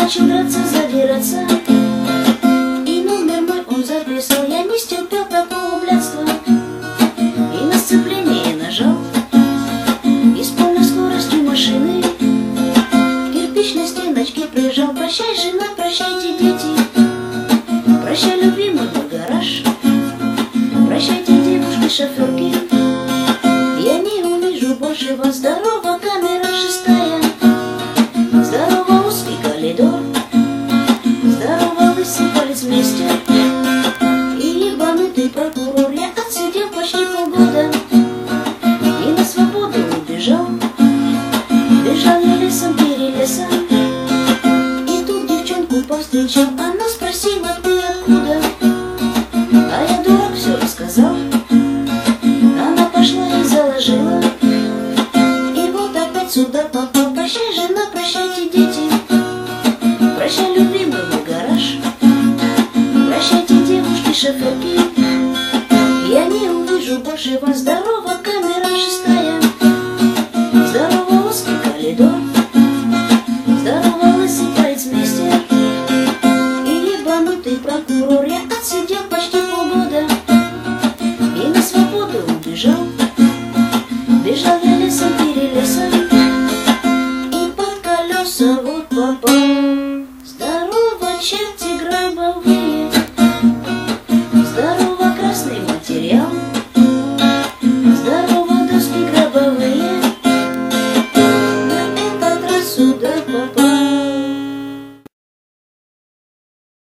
начал драться, задираться, и номер мой он записал. Я не стерпел такого блядства и на сцепление нажал. И с полной скоростью машины к кирпичной стеночке прижал. Прощай, жена, прощайте, дети, прощай, любимый мой гараж, прощайте, девушки, шоферки, я не увижу больше вас. Здорово, камера 6-я, здорово, узкий коридор, здорово, лысый полицмейстер и ебанутый прокурор. Я отсидел почти полгода и на свободу убежал. Бежал я лесом, перелесом, и тут девчонку повстречал. Она спросила: ты откуда? А я, дурак, все рассказал. Она пошла и заложила, и вот опять сюда попал. Прощай, жена, прощайте, дети, прощай, любимый мой гараж, прощайте, девушки, шоферки, я не увижу больше вас. Здорово, камера 6-я.